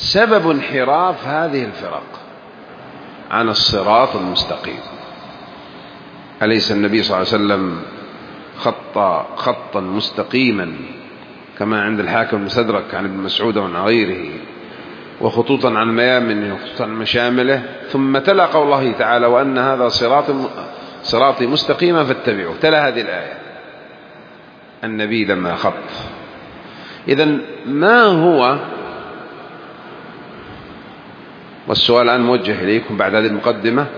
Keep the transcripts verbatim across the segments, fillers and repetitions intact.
سبب انحراف هذه الفرق عن الصراط المستقيم. أليس النبي صلى الله عليه وسلم خط خطا مستقيما كما عند الحاكم المستدرك عن ابن مسعود وعن غيره، وخطوطا عن ميامنه وخطوطا عن مشامله، ثم تلا قول الله تعالى وأن هذا صراط صراطي مستقيما فاتبعوه، تلا هذه الآية النبي لما خط. إذن ما هو، والسؤال الآن موجه إليكم بعد هذه المقدمة،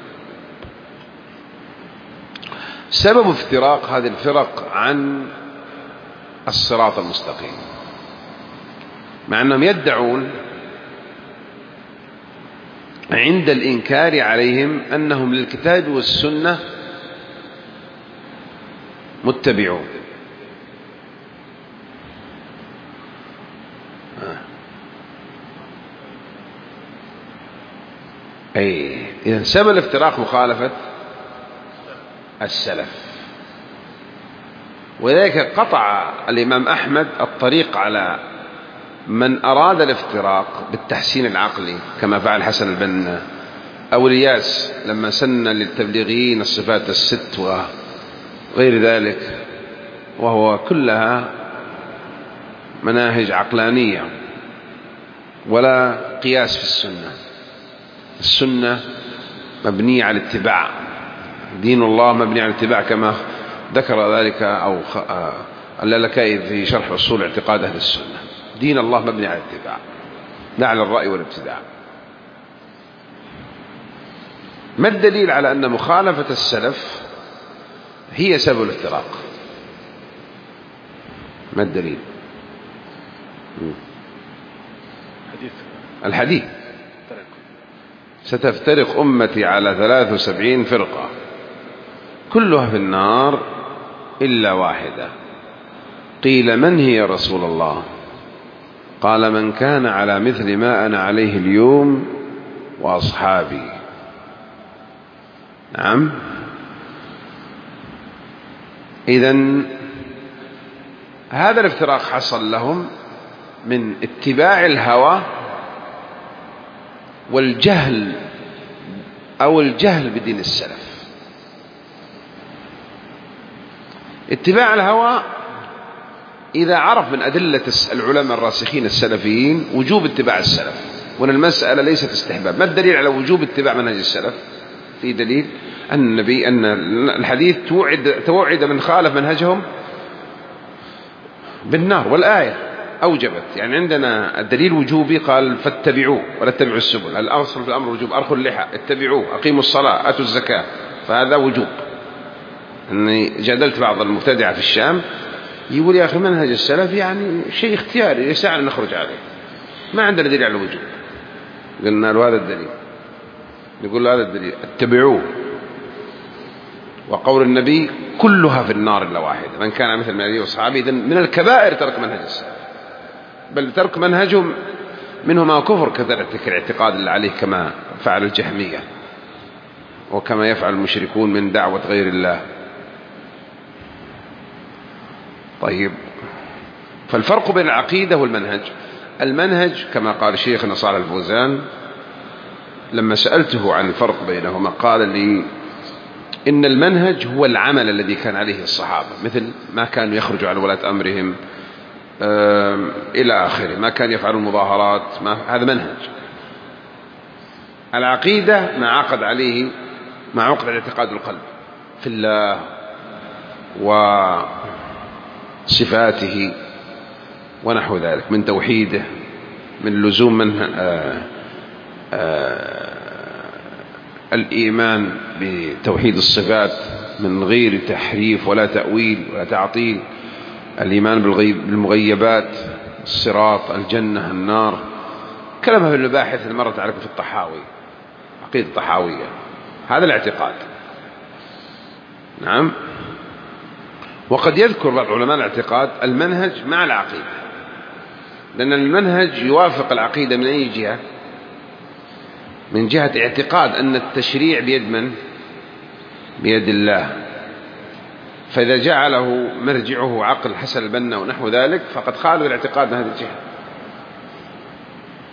سبب افتراق هذه الفرق عن الصراط المستقيم، مع أنهم يدعون عند الإنكار عليهم أنهم للكتاب والسنة متبعون. أي إذن سبب الافتراق مخالفة السلف، وذلك قطع الإمام أحمد الطريق على من أراد الافتراق بالتحسين العقلي كما فعل حسن البنا أو الياس لما سن للتبليغيين الصفات الست وغير ذلك، وهو كلها مناهج عقلانية ولا قياس في السنة. السنة مبنية على الاتباع، دين الله مبني على الاتباع كما ذكر ذلك أو اللالكائي في شرح أصول اعتقاد أهل السنة. دين الله مبني على الاتباع لا على الرأي والابتداع. ما الدليل على أن مخالفة السلف هي سبب الافتراق؟ ما الدليل؟ الحديث ستفترق أمتي على ثلاث وسبعين فرقة كلها في النار إلا واحدة. قيل من هي يا رسول الله؟ قال من كان على مثل ما أنا عليه اليوم وأصحابي. نعم. إذن هذا الافتراق حصل لهم من اتباع الهوى والجهل أو الجهل بدين السلف. اتباع الهوى إذا عرف من أدلة العلماء الراسخين السلفيين وجوب اتباع السلف، وأن المسألة ليست استحباب. ما الدليل على وجوب اتباع منهج السلف؟ في دليل أن النبي أن الحديث توعد, توعد من خالف منهجهم بالنار، والآية أوجبت. يعني عندنا الدليل وجوبي قال فاتبعوه ولا تتبعوا السبل، الأصل في الأمر وجوب، أرخوا اللحى، اتبعوه، أقيموا الصلاة، أتوا الزكاة، فهذا وجوب. أني جادلت بعض المبتدعة في الشام يقول يا أخي منهج السلف يعني شيء اختياري يسعنا نخرج عليه، ما عندنا دليل على الوجوب. قلنا له هذا الدليل، نقول له هذا الدليل اتبعوه، وقول النبي كلها في النار إلا واحدة من كان مثل ما وأصحابه. إذن من الكبائر ترك منهج السلف، بل ترك منهجهم منه ما كفر كذلك الاعتقاد اللي عليه كما فعل الجهمية وكما يفعل المشركون من دعوة غير الله. طيب، فالفرق بين العقيدة والمنهج، المنهج كما قال شيخنا صالح الفوزان لما سألته عن الفرق بينهما قال لي إن المنهج هو العمل الذي كان عليه الصحابة، مثل ما كانوا يخرجوا عن ولاة أمرهم إلى آخره، ما كان يفعلوا المظاهرات، ما هذا منهج. العقيدة ما عقد عليه ما عقد على اعتقاد القلب في الله وصفاته ونحو ذلك من توحيده، من لزوم من آآ آآ الإيمان بتوحيد الصفات من غير تحريف ولا تأويل ولا تعطيل، الإيمان بالمغيبات، الصراط، الجنة، النار، كلامها في المباحث اللي مرت عليكم في الطحاوي، عقيدة الطحاوية، هذا الاعتقاد. نعم. وقد يذكر بعض علماء الاعتقاد المنهج مع العقيدة، لأن المنهج يوافق العقيدة من أي جهة؟ من جهة اعتقاد أن التشريع بيد من؟ بيد الله. فإذا جعله مرجعه عقل حسن البنا ونحو ذلك فقد خالف الاعتقاد من هذه الجهة.